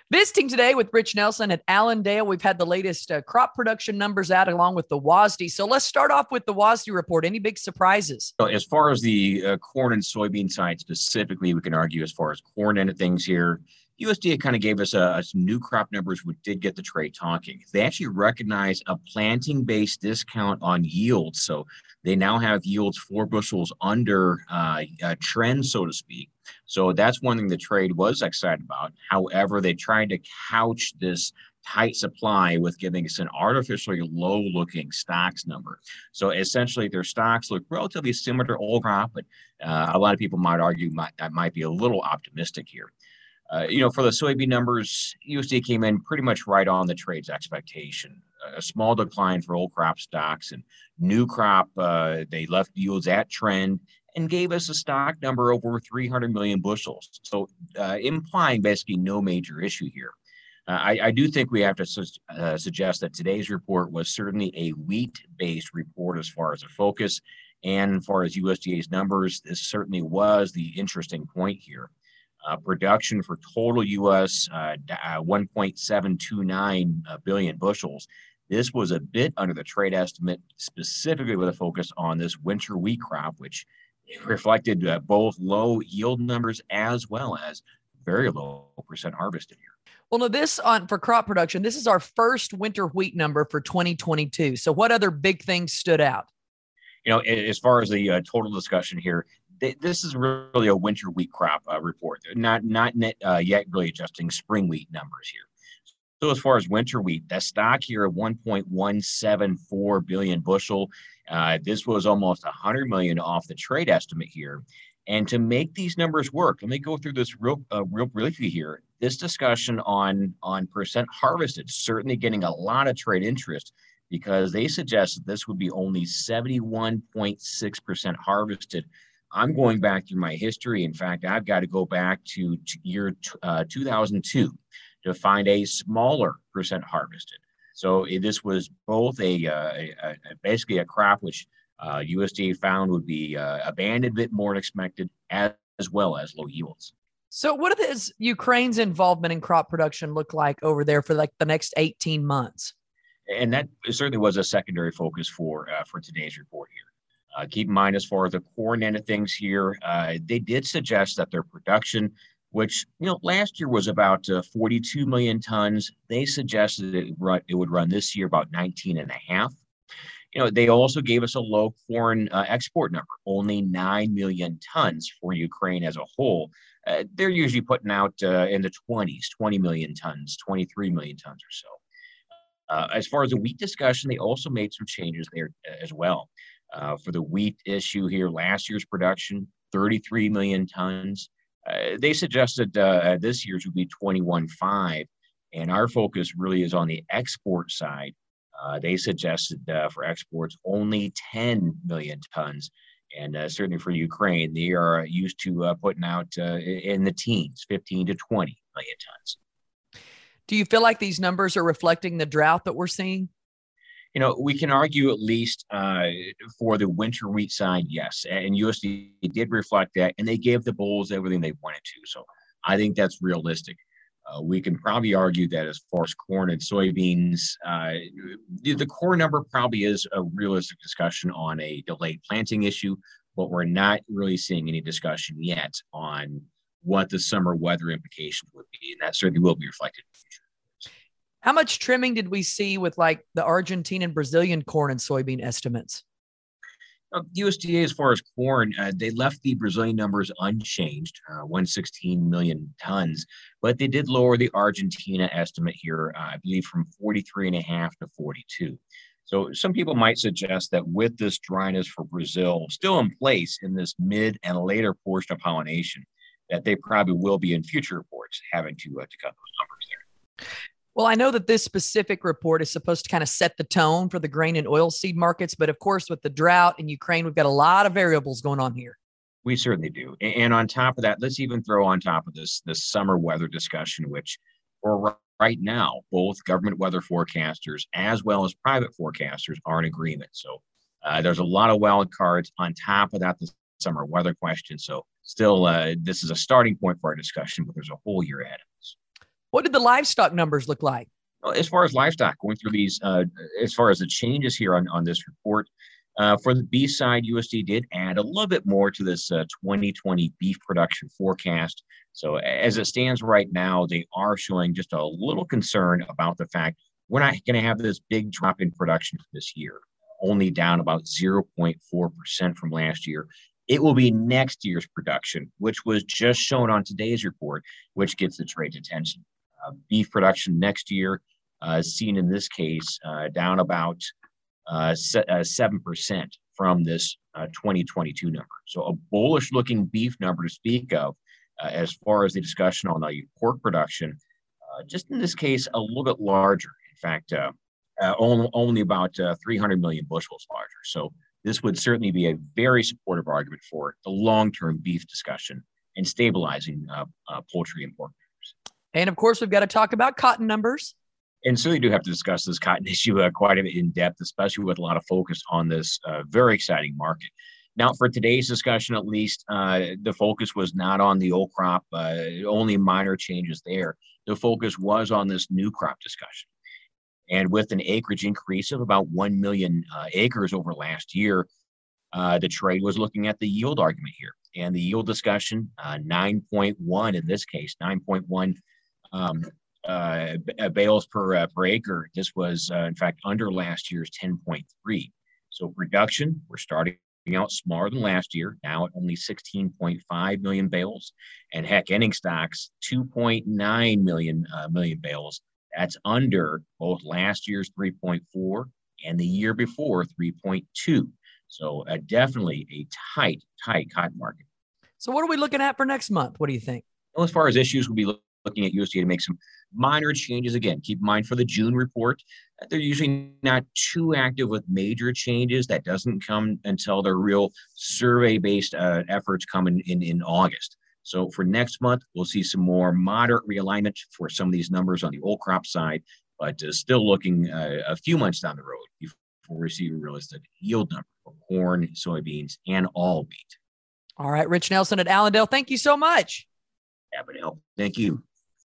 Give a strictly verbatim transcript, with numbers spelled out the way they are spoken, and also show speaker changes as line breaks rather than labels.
Visiting today with Rich Nelson at Allendale, we've had the latest uh, crop production numbers out along with the W A S D. So let's start off with the W A S D report. Any big surprises?
So as far as the uh, corn and soybean side specifically, we can argue as far as corn end of things here, U S D A kind of gave us uh, some new crop numbers, which did get the trade talking. They actually recognize a planting-based discount on yields. So they now have yields four bushels under uh, a trend, so to speak. So that's one thing the trade was excited about. However, they tried to couch this tight supply with giving us an artificially low-looking stocks number. So essentially, their stocks look relatively similar to old crop, but uh, a lot of people might argue might, that might be a little optimistic here. Uh, you know, for the soybean numbers, U S D A came in pretty much right on the trade's expectation. A small decline for old crop stocks and new crop. Uh, they left yields at trend and gave us a stock number over three hundred million bushels. So uh, implying basically no major issue here. Uh, I, I do think we have to su- uh, suggest that today's report was certainly a wheat-based report as far as a focus. And as far as U S D A's numbers, this certainly was the interesting point here. Uh, production for total U S uh, uh, one point seven two nine uh, billion bushels. This was a bit under the trade estimate, specifically with a focus on this winter wheat crop, which reflected uh, both low yield numbers as well as very low percent harvested here.
Well, no, this on for crop production, this is our first winter wheat number for twenty twenty-two. So what other big things stood out?
You know, as far as the uh, total discussion here, this is really a winter wheat crop uh, report, not not net, uh, yet really adjusting spring wheat numbers here. So as far as winter wheat, the stock here at one point one seven four billion bushel. Uh, this was almost one hundred million off the trade estimate here. And to make these numbers work, let me go through this real, uh, real briefly here. This discussion on, on percent harvested, certainly getting a lot of trade interest, because they suggest that this would be only seventy-one point six percent harvested. I'm going back through my history. In fact, I've got to go back to, to year uh, two thousand two to find a smaller percent harvested. So it, this was both a, uh, a, a basically a crop which uh, U S D A found would be uh, abandoned a bit more than expected, as, as well as low yields.
So what does Ukraine's involvement in crop production look like over there for like the next eighteen months?
And that certainly was a secondary focus for uh, for today's report here. Uh, keep in mind, as far as the corn end of things here, uh, they did suggest that their production, which, you know, last year was about uh, forty-two million tons, they suggested it, run, it would run this year about nineteen and a half. You know, they also gave us a low corn uh, export number, only nine million tons for Ukraine as a whole. Uh, they're usually putting out uh, in the twenties, twenty million tons, twenty-three million tons or so. Uh, as far as the wheat discussion, they also made some changes there as well. Uh, for the wheat issue here, last year's production, thirty-three million tons. Uh, they suggested uh, this year's would be twenty-one point five, and our focus really is on the export side. Uh, they suggested uh, for exports only ten million tons, and uh, certainly for Ukraine, they are used to uh, putting out uh, in the teens, fifteen to twenty million tons.
Do you feel like these numbers are reflecting the drought that we're seeing?
You know, we can argue at least uh, for the winter wheat side, yes. And U S D A did reflect that, and they gave the bulls everything they wanted to. So I think that's realistic. Uh, we can probably argue that as far as corn and soybeans, uh, the, the corn number probably is a realistic discussion on a delayed planting issue, but we're not really seeing any discussion yet on what the summer weather implications would be. And that certainly will be reflected in the future.
How much trimming did we see with like the Argentine and Brazilian corn and soybean estimates?
Uh, U S D A, as far as corn, uh, they left the Brazilian numbers unchanged, uh, one hundred sixteen million tons, but they did lower the Argentina estimate here, uh, I believe, from forty-three and a half to forty-two. So some people might suggest that with this dryness for Brazil still in place in this mid and later portion of pollination, that they probably will be in future reports having to, uh, to cut those numbers there.
Well, I know that this specific report is supposed to kind of set the tone for the grain and oilseed markets, but of course, with the drought in Ukraine, we've got a lot of variables going on here.
We certainly do. And on top of that, let's even throw on top of this, this summer weather discussion, which for right now, both government weather forecasters as well as private forecasters are in agreement. So uh, there's a lot of wild cards on top of that, the summer weather question. So still, uh, this is a starting point for our discussion, but there's a whole year ahead of us.
What did the livestock numbers look like?
Well, as far as livestock, going through these, uh, as far as the changes here on, on this report, uh, for the beef side, U S D A did add a little bit more to this uh, twenty twenty beef production forecast. So as it stands right now, they are showing just a little concern about the fact we're not going to have this big drop in production this year, only down about zero point four percent from last year. It will be next year's production, which was just shown on today's report, which gets the trade's attention. Uh, beef production next year, uh, seen in this case, uh, down about uh, se- uh, seven percent from this uh, twenty twenty-two number. So a bullish looking beef number to speak of uh, as far as the discussion on the pork production, uh, just in this case, a little bit larger. In fact, uh, uh, only, only about uh, three hundred million bushels larger. So this would certainly be a very supportive argument for the long-term beef discussion and stabilizing uh, uh, poultry and pork.
And of course, we've got to talk about cotton numbers.
And so we do have to discuss this cotton issue uh, quite a bit in depth, especially with a lot of focus on this uh, very exciting market. Now, for today's discussion, at least, uh, the focus was not on the old crop, uh, only minor changes there. The focus was on this new crop discussion. And with an acreage increase of about one million uh, acres over last year, uh, the trade was looking at the yield argument here. And the yield discussion, uh, nine point one in this case, nine point one um, uh, bales per, uh, per acre. This was, uh, in fact, under last year's ten point three. So production, we're starting out smaller than last year, now at only sixteen point five million bales. And heck, ending stocks, two point nine million, uh, million bales. That's under both last year's three point four and the year before three point two. So uh, definitely a tight, tight cotton market.
So what are we looking at for next month? What do you think?
Well, as far as issues, we'll be look- looking at U S D A to make some minor changes. Again, keep in mind for the June report, they're usually not too active with major changes. That doesn't come until their real survey-based uh, efforts come in, in, in August. So for next month, we'll see some more moderate realignment for some of these numbers on the old crop side, but uh, still looking uh, a few months down the road before we see a realistic yield number for corn, soybeans, and all wheat.
All right, Rich Nelson at Allendale, thank you so much.
Happy to help. Thank you.